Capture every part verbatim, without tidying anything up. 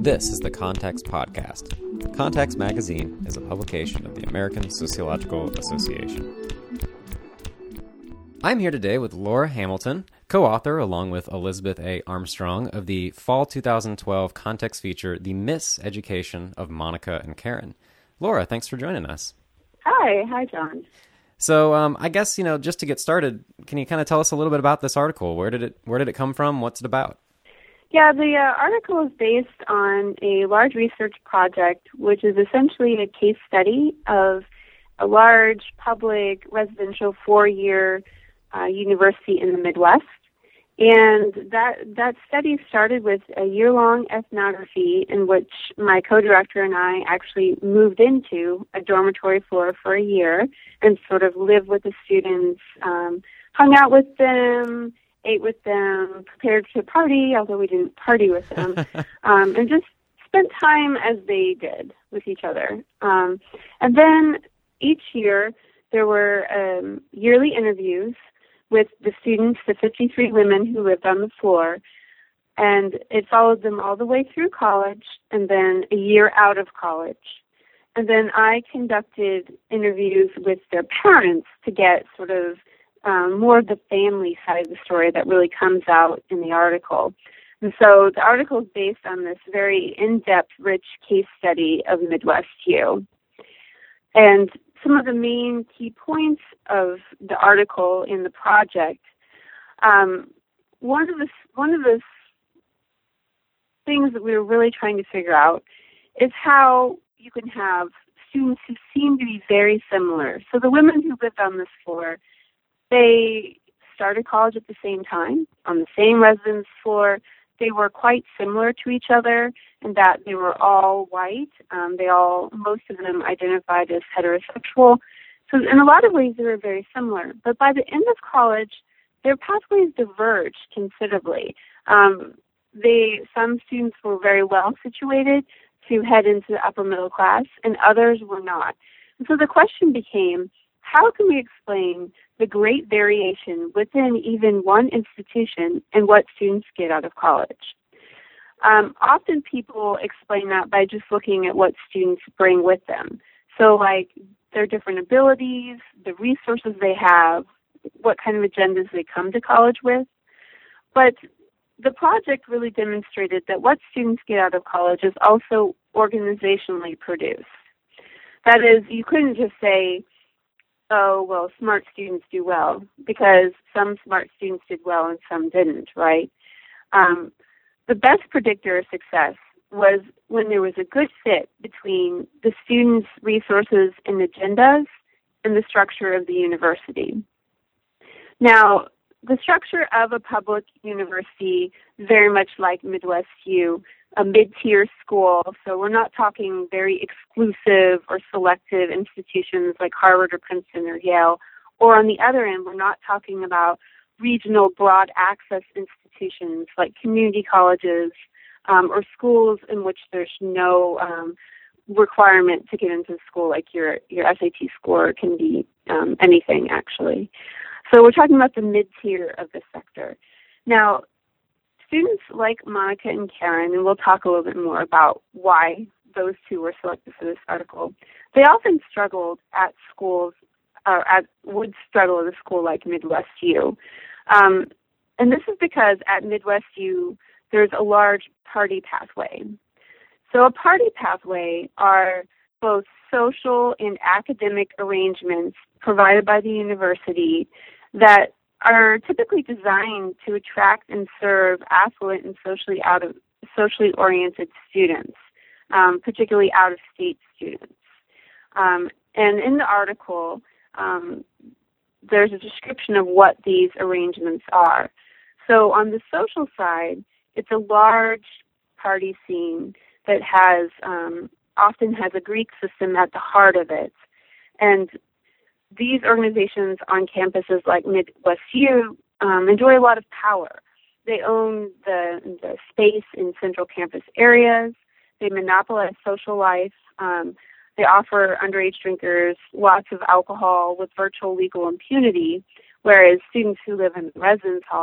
This is the Context Podcast. Context Magazine is a publication of the American Sociological Association. I'm here today with Laura Hamilton, co-author along with Elizabeth A. Armstrong of the fall two thousand twelve context feature, The Miseducation of Monica and Karen. Laura, thanks for joining us. Hi. Hi, John. So um, I guess, you know, just to get started, can you kind of tell us a little bit about this article? Where did it Where did it come from? What's it about? Yeah, the uh, article is based on a large research project, which is essentially a case study of a large public residential four-year uh, university in the Midwest. And that that study started with a year-long ethnography in which my co-director and I actually moved into a dormitory floor for a year and sort of lived with the students, um, hung out with them, ate with them, prepared to party, although we didn't party with them, um, and just spent time as they did with each other. Um, and then each year there were um, yearly interviews with the students, the fifty-three women who lived on the floor, and it followed them all the way through college and then a year out of college. And then I conducted interviews with their parents to get sort of um, more of the family side of the story that really comes out in the article. And so the article is based on this very in-depth, rich case study of Midwest U. And some of the main key points of the article in the project, um, one of the one of the things that we were really trying to figure out is how you can have students who seem to be very similar. So the women who lived on this floor, they started college at the same time, on the same residence floor. They were quite similar to each other in that they were all white. Um, they all, most of them identified as heterosexual. So in a lot of ways, they were very similar. But by the end of college, their pathways diverged considerably. Um, they, some students were very well situated to head into the upper middle class, and others were not. And so the question became, how can we explain the great variation within even one institution and what students get out of college? Um, often people explain that by just looking at what students bring with them. So like their different abilities, the resources they have, what kind of agendas they come to college with. But the project really demonstrated that what students get out of college is also organizationally produced. That is, you couldn't just say, oh, well, smart students do well, because some smart students did well and some didn't, right? Um, the best predictor of success was when there was a good fit between the students' resources and agendas and the structure of the university. Now, the structure of a public university, very much like Midwest U, a mid-tier school, so we're not talking very exclusive or selective institutions like Harvard or Princeton or Yale, or on the other end, we're not talking about regional broad access institutions like community colleges um, or schools in which there's no um, requirement to get into school, like your, your S A T score can be um, anything, actually. So we're talking about the mid-tier of the sector. Now, students like Monica and Karen, and we'll talk a little bit more about why those two were selected for this article, they often struggled at schools, or at, would struggle at a school like Midwest U. Um, and this is because at Midwest U, there's a large party pathway. So a party pathway are both social and academic arrangements provided by the university that are typically designed to attract and serve affluent and socially out of socially oriented students, um, particularly out-of-state students. Um, and in the article, um, there's a description of what these arrangements are. So on the social side, it's a large party scene that has um, often has a Greek system at the heart of it, and these organizations on campuses like Midwest U um, enjoy a lot of power. They own the, the space in central campus areas. They monopolize social life. Um, they offer underage drinkers lots of alcohol with virtual legal impunity, whereas students who live in residence halls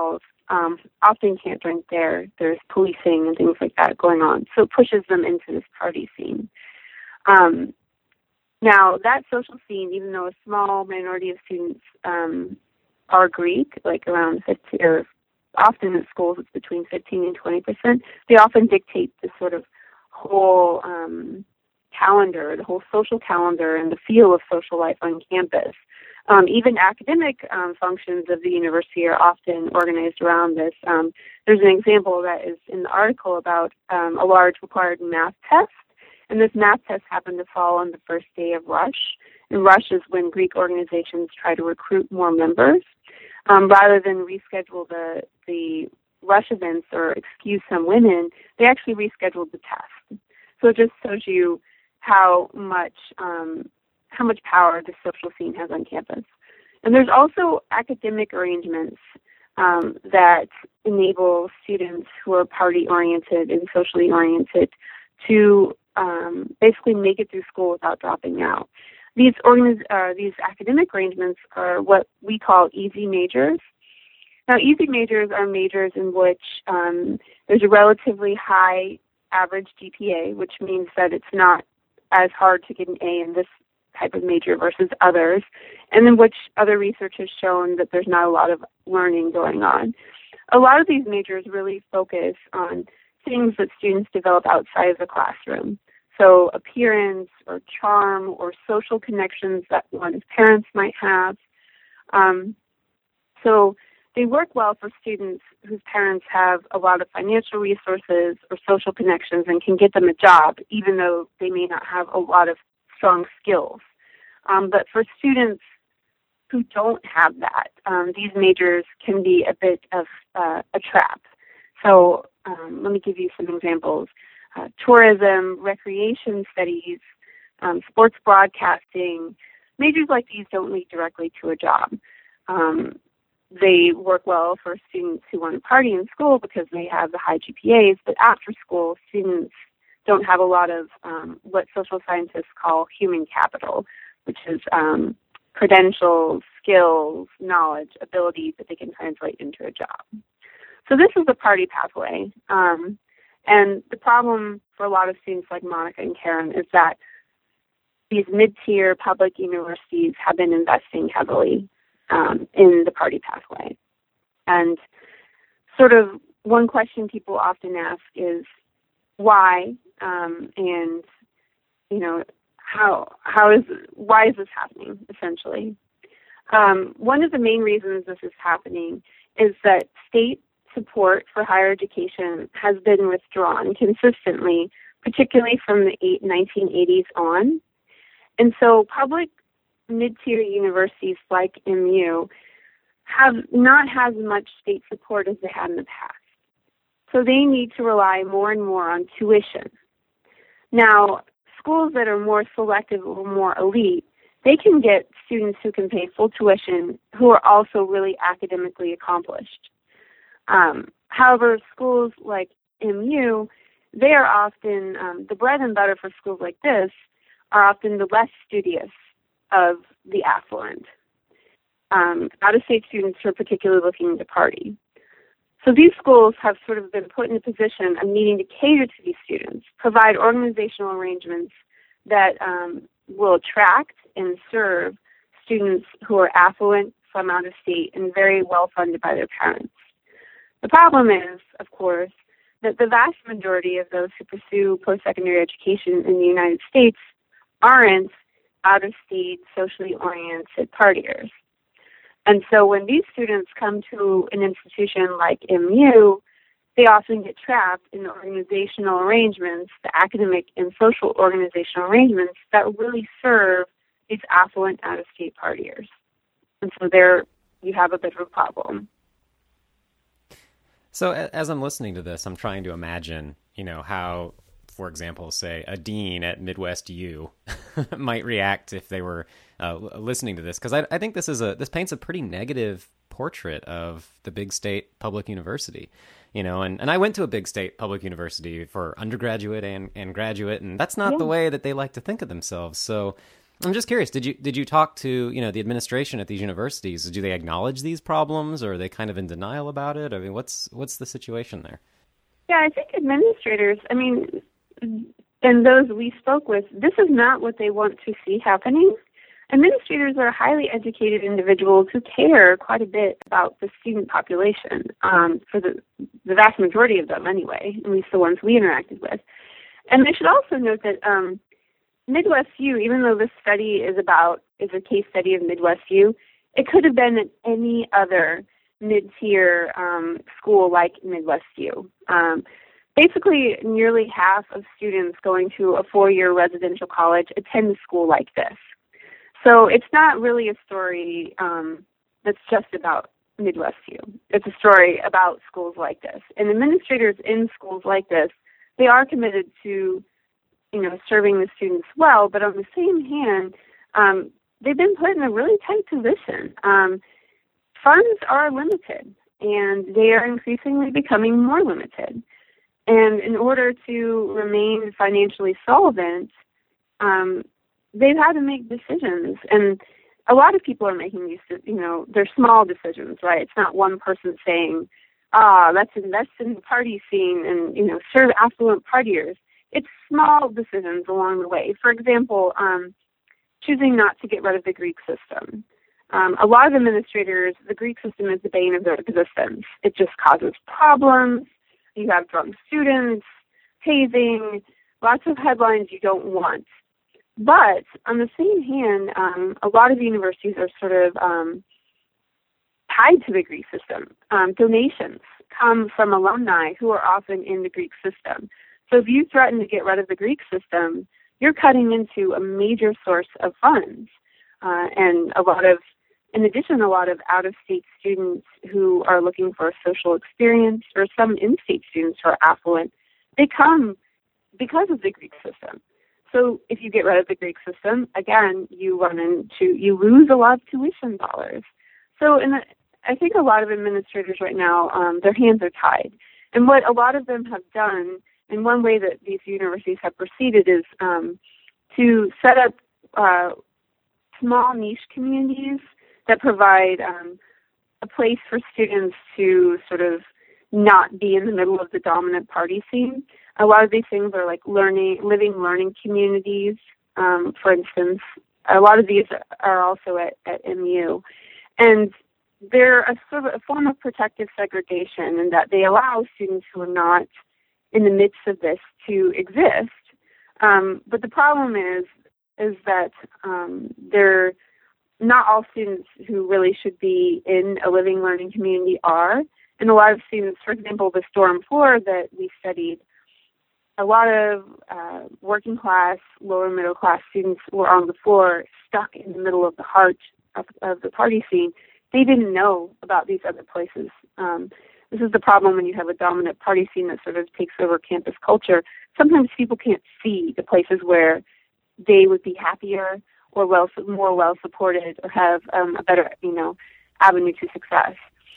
um, often can't drink there. There's policing and things like that going on. So it pushes them into this party scene. Um, now, that social scene, even though a small minority of students um, are Greek, like around fifty, or often at schools it's between fifteen and twenty percent, they often dictate the sort of whole um, calendar, the whole social calendar and the feel of social life on campus. Um, even academic um, functions of the university are often organized around this. Um, there's an example that is in the article about um, a large required math test, and this math test happened to fall on the first day of Rush. And Rush is when Greek organizations try to recruit more members. Um, rather than reschedule the, the Rush events or excuse some women, they actually rescheduled the test. So it just shows you how much um, how much power the social scene has on campus. And there's also academic arrangements um, that enable students who are party-oriented and socially oriented to um, basically make it through school without dropping out. These, organiz- uh, these academic arrangements are what we call easy majors. Now, easy majors are majors in which um, there's a relatively high average G P A, which means that it's not as hard to get an A in this type of major versus others, and in which other research has shown that there's not a lot of learning going on. A lot of these majors really focus on things that students develop outside of the classroom. So appearance or charm or social connections that one's parents might have. Um, so they work well for students whose parents have a lot of financial resources or social connections and can get them a job, even though they may not have a lot of strong skills. Um, but for students who don't have that, um, these majors can be a bit of uh, a trap. So um, let me give you some examples. Uh, tourism, recreation studies, um, sports broadcasting. Majors like these don't lead directly to a job. Um, they work well for students who want to party in school because they have the high G P As, but after school, students don't have a lot of um, what social scientists call human capital, which is um, credentials, skills, knowledge, abilities that they can translate into a job. So this is the party pathway. Um, And the problem for a lot of students like Monica and Karen is that these mid-tier public universities have been investing heavily um, in the party pathway. And sort of one question people often ask is why, um, and you know, how how is why is this happening? Essentially, um, one of the main reasons this is happening is that state support for higher education has been withdrawn consistently, particularly from the nineteen eighties on. And so public mid-tier universities like M U have not had as much state support as they had in the past. So they need to rely more and more on tuition. Now, schools that are more selective or more elite, they can get students who can pay full tuition who are also really academically accomplished. Um, however, schools like M U, they are often, um, the bread and butter for schools like this are often the less studious of the affluent. Um, out-of-state students are particularly looking to party. So these schools have sort of been put in a position of needing to cater to these students, provide organizational arrangements that um, will attract and serve students who are affluent from out of state and very well funded by their parents. The problem is, of course, that the vast majority of those who pursue post-secondary education in the United States aren't out-of-state, socially oriented partiers. And so when these students come to an institution like M U, they often get trapped in the organizational arrangements, the academic and social organizational arrangements that really serve these affluent out-of-state partiers. And so there you have a bit of a problem. So as I'm listening to this, I'm trying to imagine, you know, how, for example, say a dean at Midwest U might react if they were uh, listening to this, because I, I think this is a this paints a pretty negative portrait of the big state public university, you know. And, and I went to a big state public university for undergraduate and, and graduate, and that's not yeah. the way that they like to think of themselves. So I'm just curious, did you did you talk to, you know, the administration at these universities? Do they acknowledge these problems, or are they kind of in denial about it? I mean, what's what's the situation there? Yeah, I think administrators, I mean, and those we spoke with, this is not what they want to see happening. Administrators are highly educated individuals who care quite a bit about the student population, um, for the, the vast majority of them anyway, at least the ones we interacted with. And I should also note that um, Midwest U, even though this study is about, is a case study of Midwest U, it could have been at any other mid-tier um, school like Midwest U. Um, basically, nearly half of students going to a four-year residential college attend a school like this. So it's not really a story um, that's just about Midwest U. It's a story about schools like this. And administrators in schools like this, they are committed to, you know, serving the students well, but on the same hand, um, they've been put in a really tight position. Um, funds are limited, and they are increasingly becoming more limited. And in order to remain financially solvent, um, they've had to make decisions. And a lot of people are making these, you know, they're small decisions, right? It's not one person saying, ah, let's invest in the party scene and, you know, serve affluent partiers. It's small decisions along the way. For example, um, choosing not to get rid of the Greek system. Um, a lot of administrators, the Greek system is the bane of their existence. It just causes problems. You have drunk students, hazing, lots of headlines you don't want. But on the same hand, um, a lot of universities are sort of um, tied to the Greek system. Um, donations come from alumni who are often in the Greek system. So if you threaten to get rid of the Greek system, you're cutting into a major source of funds. Uh, and a lot of, in addition, a lot of out-of-state students who are looking for a social experience, or some in-state students who are affluent, they come because of the Greek system. So if you get rid of the Greek system, again, you run into, you lose a lot of tuition dollars. So in the, I think a lot of administrators right now, um, their hands are tied. And what a lot of them have done, and one way that these universities have proceeded is um, to set up uh, small niche communities that provide um, a place for students to sort of not be in the middle of the dominant party scene. A lot of these things are like learning, living learning communities. Um, for instance, a lot of these are also at, at M U. And they're a sort of a form of protective segregation in that they allow students who are not in the midst of this to exist. Um, but the problem is, is that um, they're not all students who really should be in a living learning community are. And a lot of students, for example, the Storm four that we studied, a lot of uh, working class, lower middle class students were on the floor, stuck in the middle of the heart of, of the party scene. They didn't know about these other places. Um, this is the problem when you have a dominant party scene that sort of takes over campus culture. Sometimes people can't see the places where they would be happier or well, more well supported, or have um, a better, you know, avenue to success.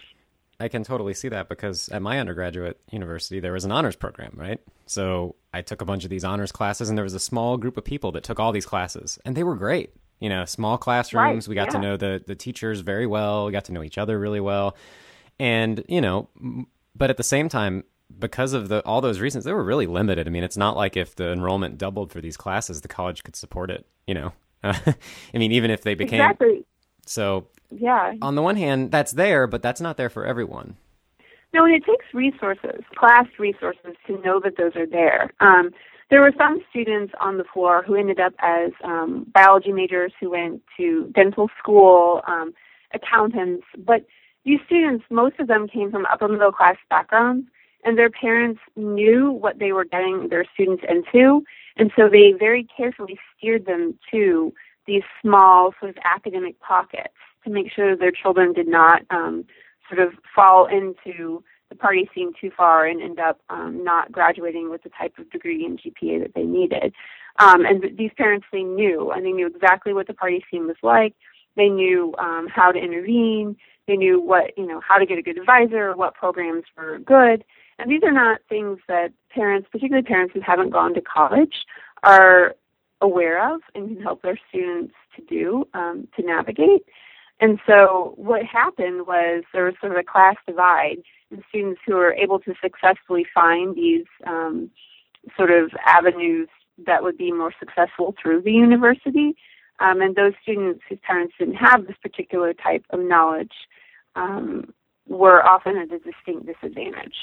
I can totally see that, because at my undergraduate university, there was an honors program, right? So I took a bunch of these honors classes, and there was a small group of people that took all these classes, and they were great. You know, small classrooms. Right, we got yeah. to know the, the teachers very well. We got to know each other really well. And, you know, but at the same time, because of the all those reasons, they were really limited. I mean, it's not like if the enrollment doubled for these classes, the college could support it, you know. I mean, even if they became... Exactly. So, yeah. On the one hand, that's there, but that's not there for everyone. No, and it takes resources, class resources, to know that those are there. Um, there were some students on the floor who ended up as um, biology majors who went to dental school, um, accountants, but these students, most of them came from upper middle class backgrounds, and their parents knew what they were getting their students into, and so they very carefully steered them to these small sort of academic pockets to make sure their children did not um, sort of fall into the party scene too far and end up um, not graduating with the type of degree and G P A that they needed. Um, and th- these parents, they knew, and they knew exactly what the party scene was like. They knew um, how to intervene. They knew what, you know, how to get a good advisor, what programs were good. And these are not things that parents, particularly parents who haven't gone to college, are aware of and can help their students to do, um, to navigate. And so what happened was there was sort of a class divide, and students who were able to successfully find these um, sort of avenues that would be more successful through the university, um, and those students whose parents didn't have this particular type of knowledge um, were often at a distinct disadvantage.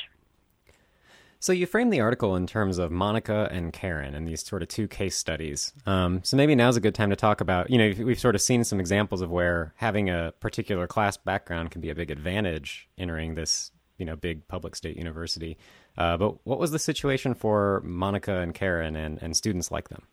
So you framed the article in terms of Monica and Karen and these sort of two case studies. Um, so maybe now's a good time to talk about, you know, we've sort of seen some examples of where having a particular class background can be a big advantage entering this, you know, big public state university. Uh, but what was the situation for Monica and Karen and, and students like them?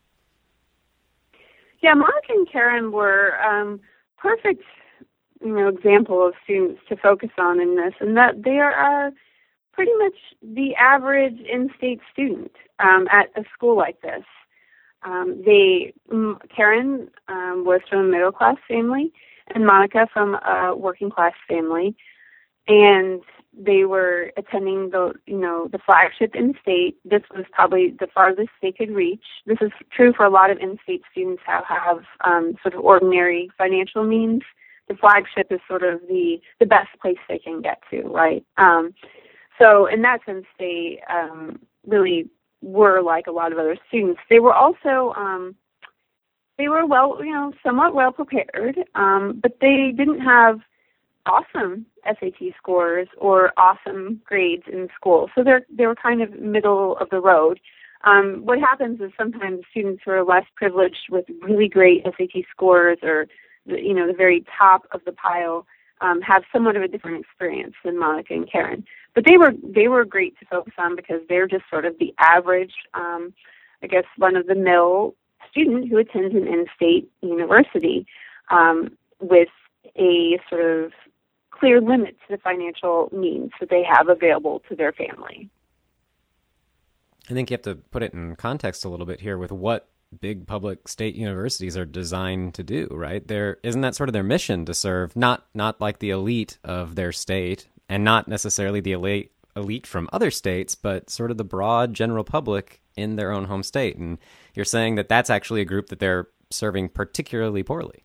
Yeah, Monica and Karen were um, perfect, you know, example of students to focus on in this, and that they are pretty much the average in-state student um, at a school like this. Um, they, Karen um, was from a middle-class family, and Monica from a working-class family, and they were attending the, you know, the flagship in-state. This was probably the farthest they could reach. This is true for a lot of in-state students who have um, sort of ordinary financial means. The flagship is sort of the, the best place they can get to, right? Um, So in that sense, they um, really were like a lot of other students. They were also, um, they were well, you know, somewhat well prepared, um, but they didn't have awesome S A T scores or awesome grades in school. So they're, they were kind of middle of the road. Um, what happens is sometimes students who are less privileged with really great S A T scores or, the, you know, the very top of the pile Um, have somewhat of a different experience than Monica and Karen. But they were they were great to focus on because they're just sort of the average, um, I guess, run-of-the-mill student who attends an in-state university um, with a sort of clear limit to the financial means that they have available to their family. I think you have to put it in context a little bit here with what big public state universities are designed to do, right? There isn't that sort of their mission to serve not not like the elite of their state and not necessarily the elite elite from other states, but sort of the broad general public in their own home state. And you're saying that that's actually a group that they're serving particularly poorly.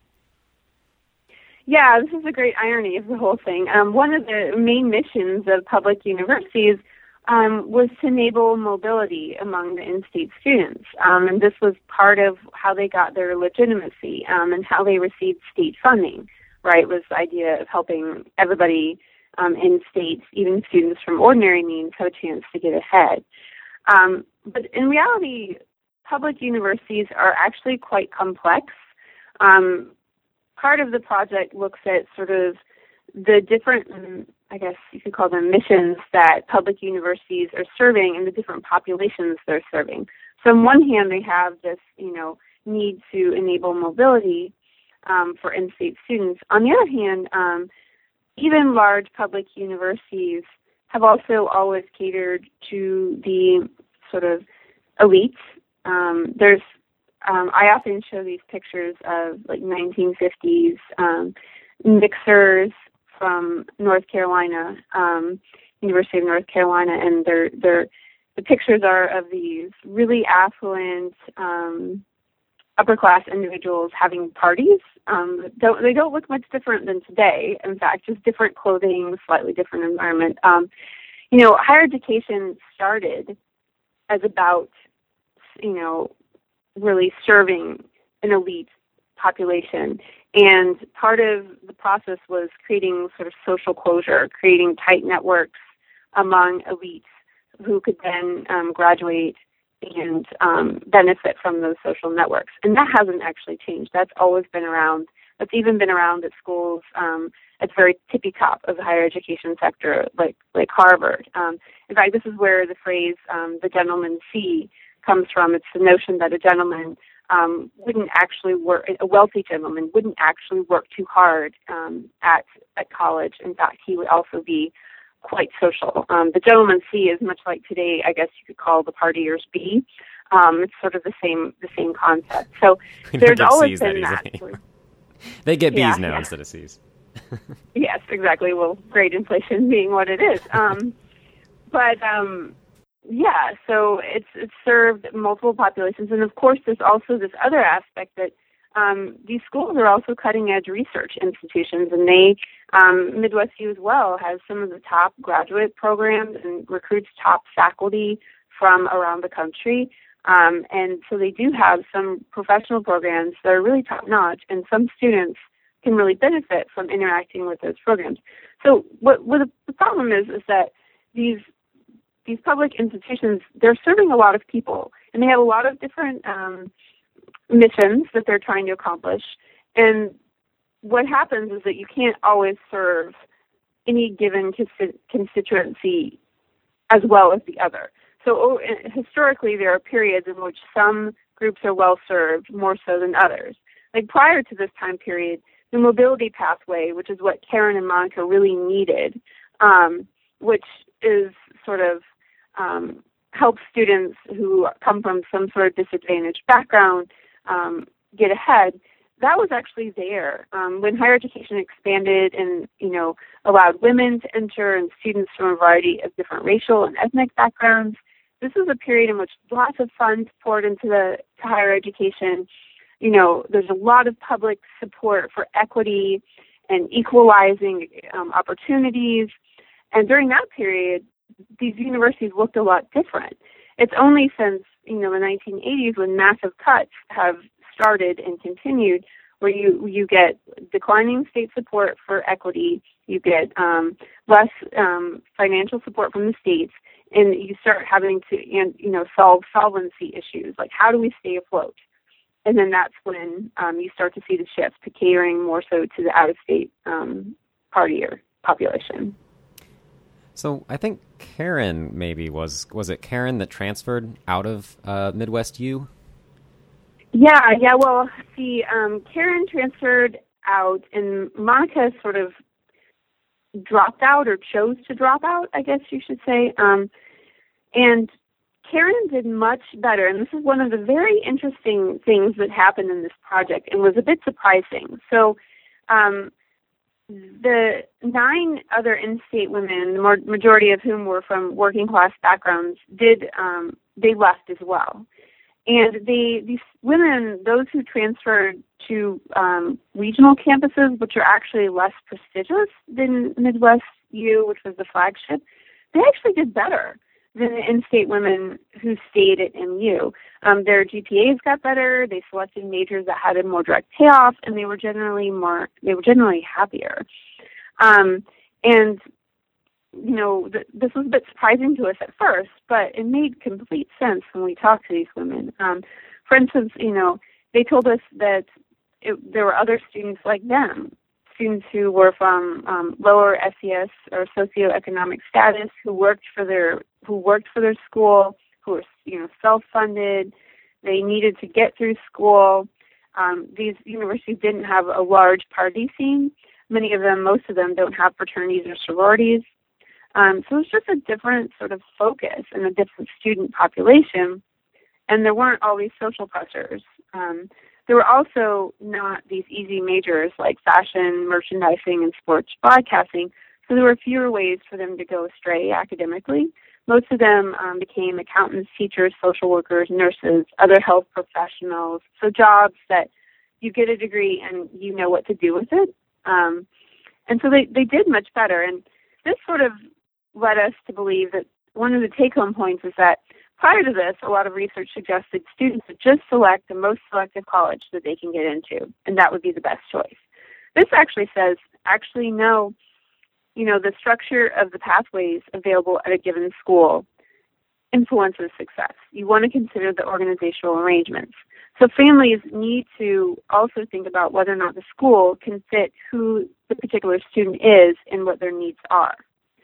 Yeah, this is a great irony of the whole thing. Um, one of the main missions of public universities Um, was to enable mobility among the in-state students. Um, and this was part of how they got their legitimacy um, and how they received state funding, right, was the idea of helping everybody um, in states, even students from ordinary means, have a chance to get ahead. Um, but in reality, public universities are actually quite complex. Um, part of the project looks at sort of the different, I guess you could call them missions that public universities are serving and the different populations they're serving. So on one hand, they have this, you know, need to enable mobility um, for in-state students. On the other hand, um, even large public universities have also always catered to the sort of elites. Um, there's, um, I often show these pictures of like nineteen fifties um, mixers from North Carolina, um, University of North Carolina, and they're, they're, the pictures are of these really affluent, um, upper-class individuals having parties. Um, don't, they don't look much different than today. In fact, just different clothing, slightly different environment. Um, you know, higher education started as about, you know, really serving an elite population. And part of the process was creating sort of social closure, creating tight networks among elites who could then um, graduate and um, benefit from those social networks. And that hasn't actually changed. That's always been around. That's even been around at schools um, at the very tippy top of the higher education sector, like like Harvard. Um, in fact, this is where the phrase um, the gentleman's fee comes from. It's the notion that a gentleman um, wouldn't actually work, a wealthy gentleman wouldn't actually work too hard um, at, at college. In fact, he would also be quite social. Um, the gentleman's fee is much like today, I guess you could call the partier's B. Um, it's sort of the same the same concept. So there's always been that. that. They get B's yeah, now yeah. instead of C's. Yes, exactly. Well, great inflation being what it is. Um, but um, Yeah, so it's it's served multiple populations, and of course, there's also this other aspect that um, these schools are also cutting-edge research institutions, and they um, Midwest U as well has some of the top graduate programs and recruits top faculty from around the country, um, and so they do have some professional programs that are really top-notch, and some students can really benefit from interacting with those programs. So what, what the problem is is that these these public institutions, they're serving a lot of people, and they have a lot of different um, missions that they're trying to accomplish. And what happens is that you can't always serve any given constituency as well as the other. So historically, there are periods in which some groups are well served more so than others. Like prior to this time period, the mobility pathway, which is what Karen and Monica really needed, um, which is sort of um, help students who come from some sort of disadvantaged background um, get ahead. That was actually there um, when higher education expanded and you know allowed women to enter and students from a variety of different racial and ethnic backgrounds. This was a period in which lots of funds poured into the to higher education. You know, there's a lot of public support for equity and equalizing um, opportunities. And during that period, these universities looked a lot different. It's only since, you know, the nineteen eighties when massive cuts have started and continued where you, you get declining state support for equity, you get um, less um, financial support from the states, and you start having to, you know, solve solvency issues, like how do we stay afloat? And then that's when um, you start to see the shift to catering more so to the out-of-state um, partier population. So I think Karen maybe was, was it Karen that transferred out of uh, Midwest U? Yeah, yeah, well, see, um, Karen transferred out and Monica sort of dropped out or chose to drop out, I guess you should say. Um, and Karen did much better, and this is one of the very interesting things that happened in this project and was a bit surprising. So um, the nine other in-state women, the majority of whom were from working-class backgrounds, did um, they left as well. And they, these women, those who transferred to um, regional campuses, which are actually less prestigious than Midwest U, which was the flagship, they actually did better than the in-state women who stayed at M U. Um, their G P As got better. They selected majors that had a more direct payoff, and they were generally more. They were generally happier. Um, and you know, th- this was a bit surprising to us at first, but it made complete sense when we talked to these women. Um, for instance, you know, they told us that it, there were other students like them, students who were from um, lower S E S or socioeconomic status, who worked for their who worked for their school, who were you know self-funded. They needed to get through school. Um, these universities didn't have a large party scene. Many of them, most of them, don't have fraternities or sororities. Um, so it's just a different sort of focus and a different student population, and there weren't all these social pressures. Um, there were also not these easy majors like fashion, merchandising, and sports broadcasting, so there were fewer ways for them to go astray academically. Most of them um, became accountants, teachers, social workers, nurses, other health professionals, so jobs that you get a degree and you know what to do with it. Um, and so they, they did much better, and this sort of led us to believe that one of the take-home points is that prior to this, a lot of research suggested students would just select the most selective college that they can get into, and that would be the best choice. This actually says, actually, no, you know, the structure of the pathways available at a given school influences success. You want to consider the organizational arrangements. So families need to also think about whether or not the school can fit who the particular student is and what their needs are.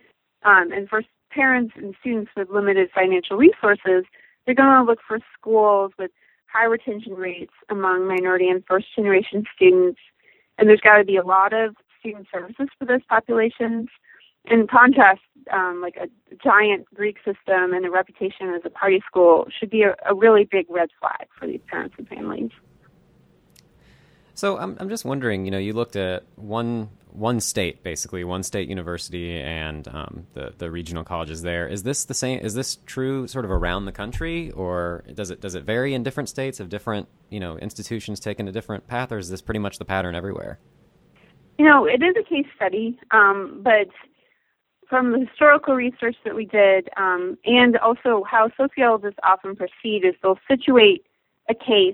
Um, and for parents and students with limited financial resources, they're going to look for schools with high retention rates among minority and first-generation students, and there's got to be a lot of student services for those populations. In contrast, um, like a giant Greek system and a reputation as a party school should be a, a really big red flag for these parents and families. So I'm I'm just wondering, you know, you looked at one one state, basically one state university, and um, the the regional colleges there. Is this the same? Is this true, sort of around the country, or does it does it vary in different states? Have different you know institutions taken a different path, or is this pretty much the pattern everywhere? You know, it is a case study, um, but from the historical research that we did, um, and also how sociologists often proceed, is they'll situate a case.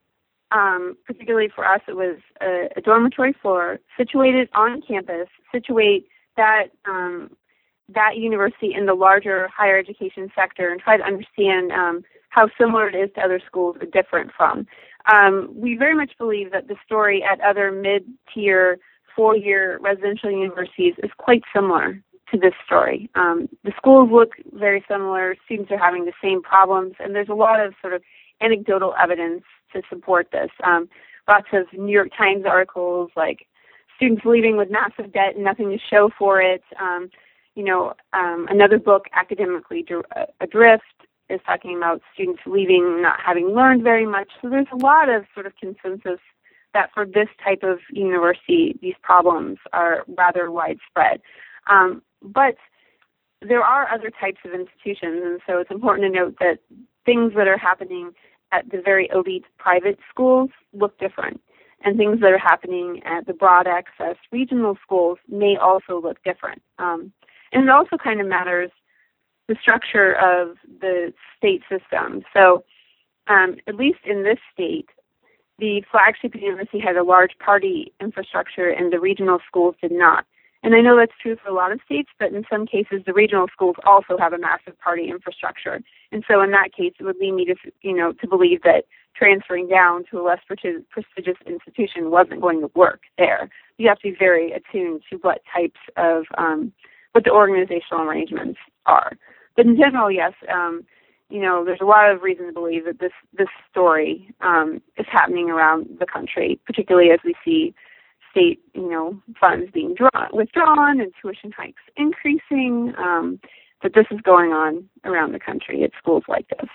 Um, particularly for us, it was a, a dormitory floor situated on campus, situate that um, that university in the larger higher education sector, and try to understand um, how similar it is to other schools or different from. Um, we very much believe that the story at other mid-tier, four-year residential universities is quite similar to this story. Um, the schools look very similar. Students are having the same problems, and there's a lot of sort of anecdotal evidence to support this. Um, lots of New York Times articles, like students leaving with massive debt and nothing to show for it. Um, you know, um, another book, Academically Adrift, is talking about students leaving not having learned very much. So there's a lot of sort of consensus that for this type of university, these problems are rather widespread. Um, but there are other types of institutions, and so it's important to note that things that are happening at the very elite private schools look different, and things that are happening at the broad access regional schools may also look different. Um, and it also kind of matters the structure of the state system. So um, at least in this state, the flagship university had a large party infrastructure and the regional schools did not. And I know that's true for a lot of states, but in some cases, the regional schools also have a massive party infrastructure. And so in that case, it would lead me to, you know, to believe that transferring down to a less prestigious institution wasn't going to work there. You have to be very attuned to what types of, um, what the organizational arrangements are. But in general, yes, um, you know, there's a lot of reason to believe that this, this story um, is happening around the country, particularly as we see state, you know, funds being drawn, withdrawn and tuition hikes increasing, um, that this is going on around the country at schools like this.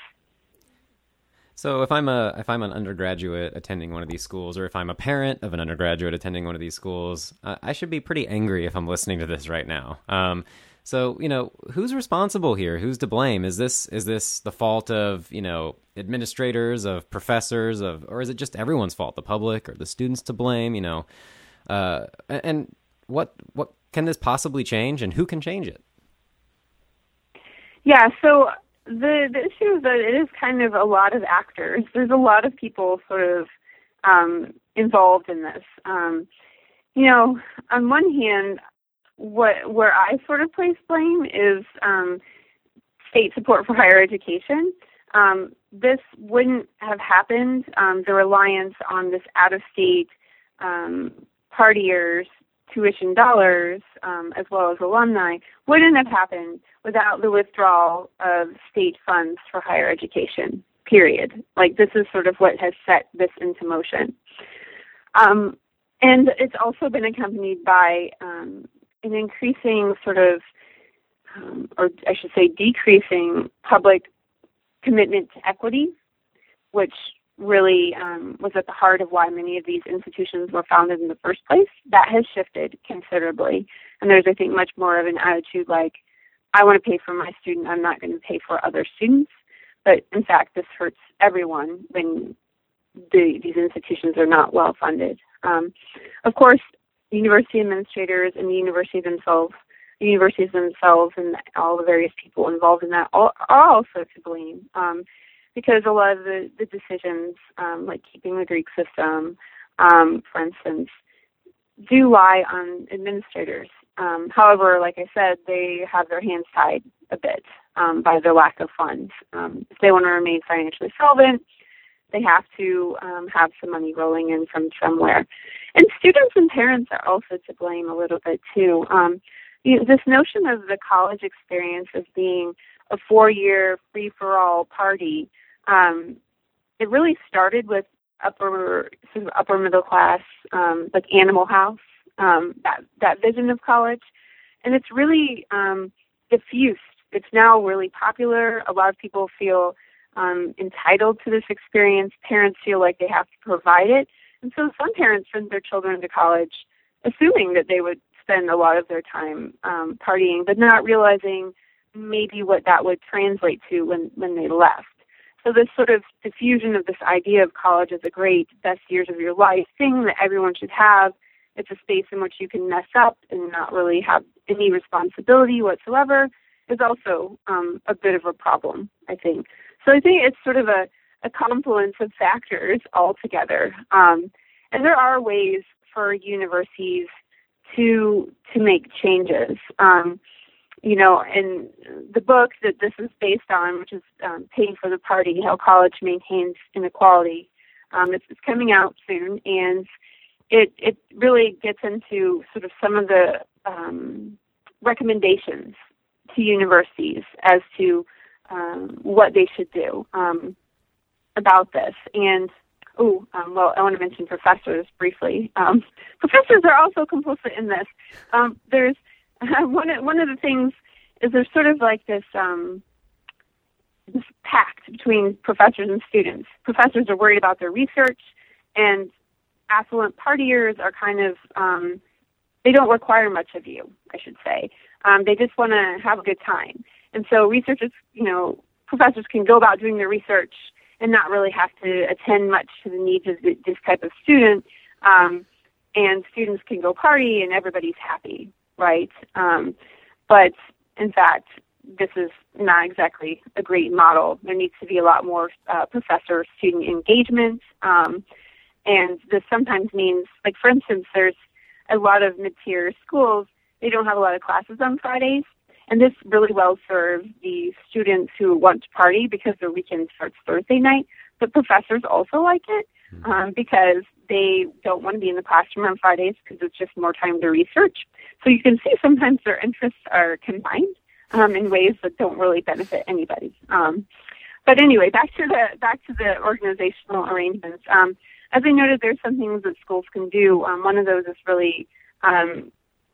So if I'm a if I'm an undergraduate attending one of these schools, or if I'm a parent of an undergraduate attending one of these schools, uh, I should be pretty angry if I'm listening to this right now. Um, so you know, who's responsible here? Who's to blame? Is this is this the fault of you know administrators, of professors, of, or is it just everyone's fault? The public or the students to blame? You know. Uh, and what what can this possibly change, and who can change it? Yeah, so the the issue is that it is kind of a lot of actors. There's a lot of people sort of um, involved in this. Um, you know, on one hand, what where I sort of place blame is um, state support for higher education. Um, this wouldn't have happened. Um, the reliance on this out-of-state um, partiers, tuition dollars, um, as well as alumni, wouldn't have happened without the withdrawal of state funds for higher education, period. Like, this is sort of what has set this into motion. Um, and it's also been accompanied by um, an increasing sort of, um, or I should say decreasing public commitment to equity, which really um, was at the heart of why many of these institutions were founded in the first place. That has shifted considerably. And there's, I think, much more of an attitude like, I want to pay for my student, I'm not going to pay for other students. But in fact, this hurts everyone when the, these institutions are not well funded. Um, of course, university administrators and the university themselves, the universities themselves and all the various people involved in that all, are also to blame. Um, because a lot of the, the decisions, um, like keeping the Greek system, um, for instance, do lie on administrators. Um, however, like I said, they have their hands tied a bit um, by their lack of funds. Um, if they want to remain financially solvent, they have to um, have some money rolling in from somewhere. And students and parents are also to blame a little bit too. Um, you know, this notion of the college experience as being a four-year free-for-all party, um, it really started with upper sort of upper middle class, um, like Animal House, um, that that vision of college, and it's really um, diffused. It's now really popular. A lot of people feel um, entitled to this experience. Parents feel like they have to provide it, and so some parents send their children to college assuming that they would spend a lot of their time um, partying, but not realizing maybe what that would translate to when, when they left. So this sort of diffusion of this idea of college as a great best years of your life thing that everyone should have, it's a space in which you can mess up and not really have any responsibility whatsoever, is also um, a bit of a problem, I think. So I think it's sort of a, a confluence of factors altogether. Um, and there are ways for universities to to make changes. Um, you know, in the book that this is based on, which is um, Paying for the Party, How College Maintains Inequality, um, it's, it's coming out soon, and it it really gets into sort of some of the um, recommendations to universities as to um, what they should do um, about this. And oh, um, well, I want to mention professors briefly. Um, professors are also complicit in this. Um, there's one of, one of the things is there's sort of like this um, this pact between professors and students. Professors are worried about their research, and affluent partiers are kind of um, they don't require much of you, I should say. Um, they just want to have a good time. And so researchers, you know, professors can go about doing their research and not really have to attend much to the needs of the, this type of student. Um, and students can go party and everybody's happy, right? Um, but in fact, this is not exactly a great model. There needs to be a lot more uh, professor-student engagement. Um, and this sometimes means, like, for instance, there's a lot of mid-tier schools, they don't have a lot of classes on Fridays. And this really well serves the students who want to party because their weekend starts Thursday night. But professors also like it um, because they don't want to be in the classroom on Fridays because it's just more time to research. So you can see sometimes their interests are combined um, in ways that don't really benefit anybody. Um, but anyway, back to the back to the organizational arrangements. Um, as I noted, there's some things that schools can do. Um, one of those is really um,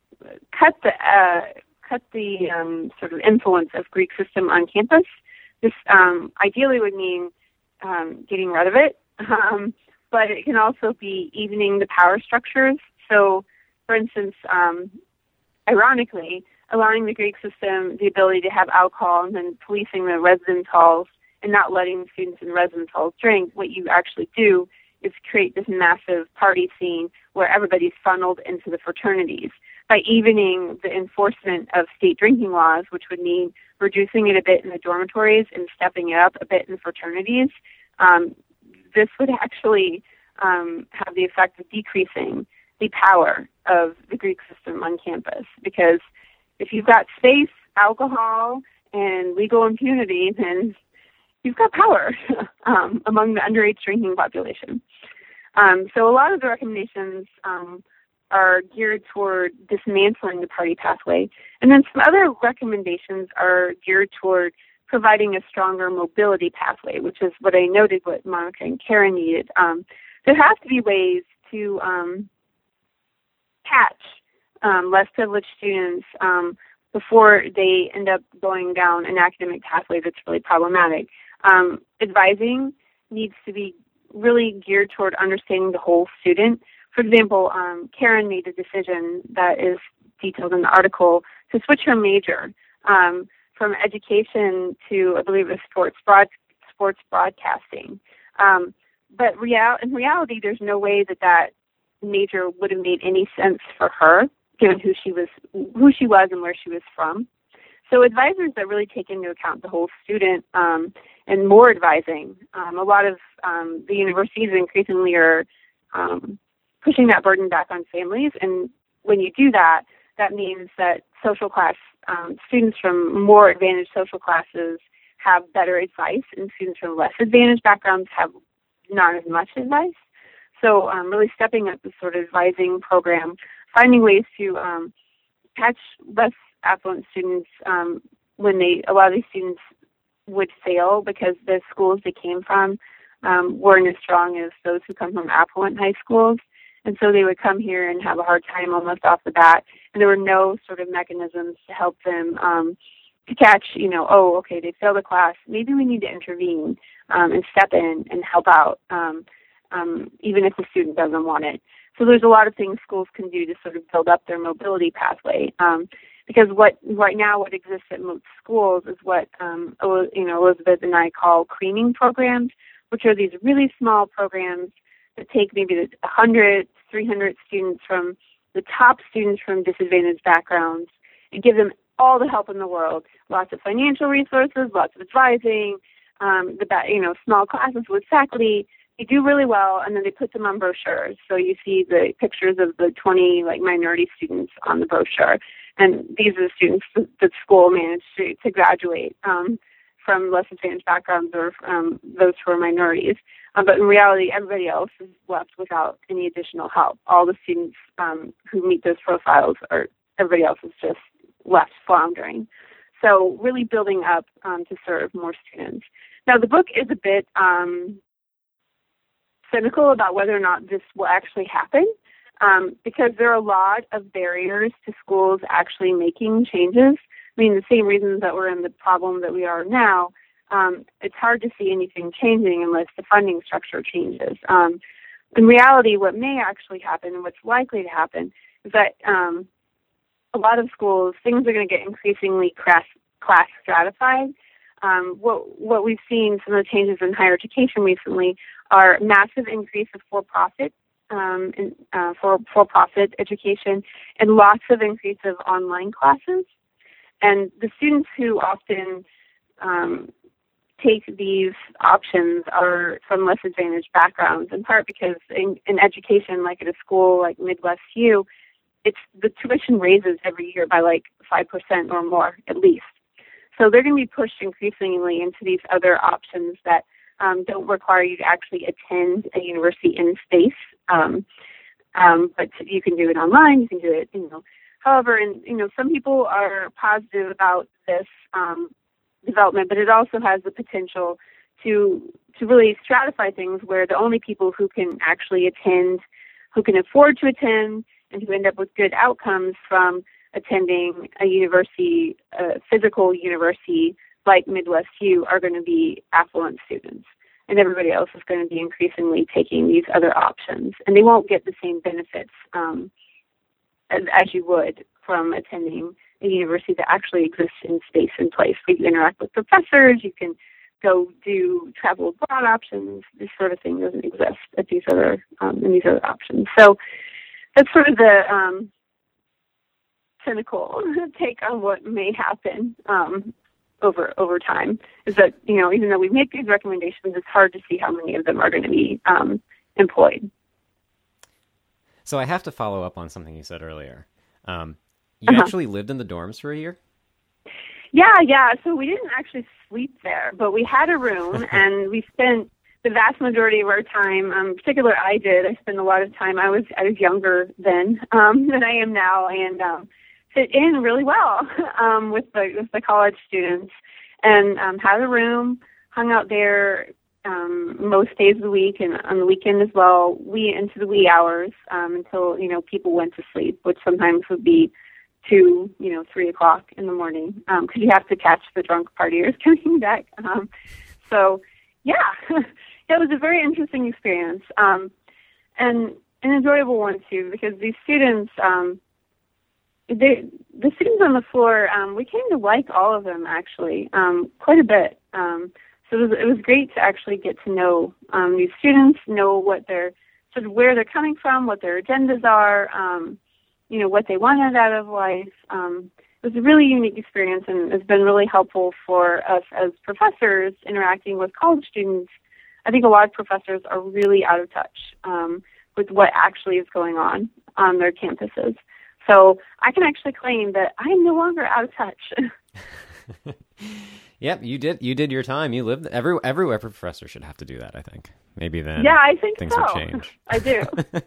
cut the uh, cut the um, sort of influence of Greek system on campus. This um, ideally would mean um, getting rid of it, um, but it can also be evening the power structures. So, for instance, um, ironically, allowing the Greek system the ability to have alcohol and then policing the residence halls and not letting students in residence halls drink, what you actually do is create this massive party scene where everybody's funneled into the fraternities. By evening the enforcement of state drinking laws, which would mean reducing it a bit in the dormitories and stepping it up a bit in fraternities, um, this would actually um, have the effect of decreasing the power of the Greek system on campus. Because if you've got space, alcohol, and legal impunity, then you've got power um, among the underage drinking population. Um, so a lot of the recommendations um, are geared toward dismantling the party pathway. And then some other recommendations are geared toward providing a stronger mobility pathway, which is what I noted what Monica and Karen needed. Um, there have to be ways to um, catch um, less privileged students um, before they end up going down an academic pathway that's really problematic. Um, advising needs to be really geared toward understanding the whole student. For example, um, Karen made a decision that is detailed in the article to switch her major um, from education to, I believe, it was sports, broad, sports broadcasting. Um, but real, in reality, there's no way that that major would have made any sense for her, given who she was, who she was, and where she was from. So advisors that really take into account the whole student um, and more advising. Um, a lot of um, the universities increasingly are um, pushing that burden back on families. And when you do that, that means that social class um, students from more advantaged social classes have better advice, and students from less advantaged backgrounds have not as much advice. So um, really stepping up the sort of advising program, finding ways to um, catch less affluent students um, when they, a lot of these students would fail because the schools they came from um, weren't as strong as those who come from affluent high schools. And so they would come here and have a hard time almost off the bat. And there were no sort of mechanisms to help them um, to catch, you know, oh, okay, they failed a class. Maybe we need to intervene um, and step in and help out, um, um, even if the student doesn't want it. So there's a lot of things schools can do to sort of build up their mobility pathway. Um, because what right now what exists at most schools is what um, you know Elizabeth and I call creaming programs, which are these really small programs that take maybe one hundred, three hundred students from the top students from disadvantaged backgrounds and give them all the help in the world, lots of financial resources, lots of advising, um, the you know small classes with faculty. They do really well, and then they put them on brochures. So you see the pictures of the twenty like minority students on the brochure, and these are the students that the school managed to, to graduate um, from less advantaged backgrounds or um, those who are minorities. Um, but in reality, everybody else is left without any additional help. All the students um, who meet those profiles are everybody else is just left floundering. So really building up um, to serve more students. Now the book is a bit um, cynical about whether or not this will actually happen, um, because there are a lot of barriers to schools actually making changes. I mean, the same reasons that we're in the problem that we are now, um, it's hard to see anything changing unless the funding structure changes. Um, in reality, what may actually happen and what's likely to happen is that um, a lot of schools, things are going to get increasingly class, class stratified. Um, what, what we've seen, some of the changes in higher education recently, are massive increase of for-profit um, in, uh, for for-profit education and lots of increase of online classes. And the students who often um, take these options are from less advantaged backgrounds, in part because in, in education, like at a school like Midwest U, it's the tuition raises every year by like five percent or more at least. So they're going to be pushed increasingly into these other options that um, don't require you to actually attend a university in space. Um, um, but you can do it online. You can do it, you know. However, and you know, some people are positive about this um, development, but it also has the potential to to really stratify things where the only people who can actually attend, who can afford to attend, and who end up with good outcomes from attending a university, a physical university like Midwest U, are going to be affluent students. And everybody else is going to be increasingly taking these other options. And they won't get the same benefits um, as, as you would from attending a university that actually exists in space and place, where you interact with professors, you can go do travel abroad options. This sort of thing doesn't exist at these other um, in these other options. So that's sort of the um, cynical take on what may happen um, over over time. Is that, you know, even though we make these recommendations, it's hard to see how many of them are going to be um, employed. So I have to follow up on something you said earlier. Um, you uh-huh. actually lived in the dorms for a year? Yeah, yeah. So we didn't actually sleep there, but we had a room, and we spent the vast majority of our time, um, particularly I did, I spent a lot of time, I was I was younger then um, than I am now, and um, fit in really well um, with the with the college students, and um, had a room, hung out there um, most days of the week, and on the weekend as well, we into the wee hours um, until, you know, people went to sleep, which sometimes would be two, you know, three o'clock in the morning, because um, you have to catch the drunk partiers coming back. Um, so, yeah, it was a very interesting experience, um, and an enjoyable one too, because these students, um, they, the students on the floor, um, we came to like all of them actually, um, quite a bit. Um, so it was, it was great to actually get to know um, these students, know what they're sort of where they're coming from, what their agendas are. Um, you know, what they wanted out of life. Um, it was a really unique experience, and it's been really helpful for us as professors interacting with college students. I think a lot of professors are really out of touch um, with what actually is going on on their campuses. So I can actually claim that I'm no longer out of touch. Yep, you did. You did your time. You lived every everywhere. Professor should have to do that, I think. Maybe then. Yeah, I think things so. would change. I do.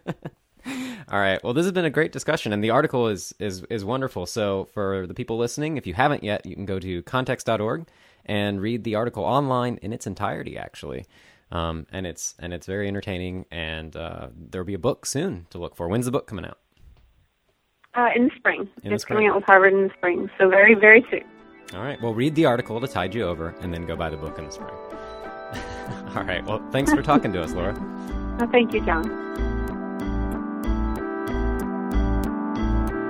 All right. Well, this has been a great discussion, and the article is, is, is wonderful. So for the people listening, if you haven't yet, you can go to context dot org and read the article online in its entirety, actually. Um, and it's and it's very entertaining, and uh, there'll be a book soon to look for. When's the book coming out? Uh, in the spring. In it's the spring. coming out with Harvard in the spring, so very, very soon. All right. Well, read the article to tide you over, and then go buy the book in the spring. All right. Well, thanks for talking to us, Laura. Well, thank you, John.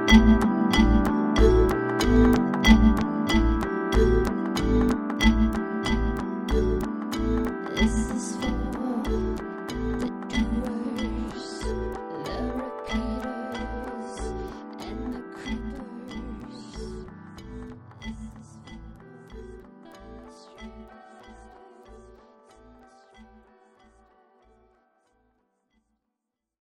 you.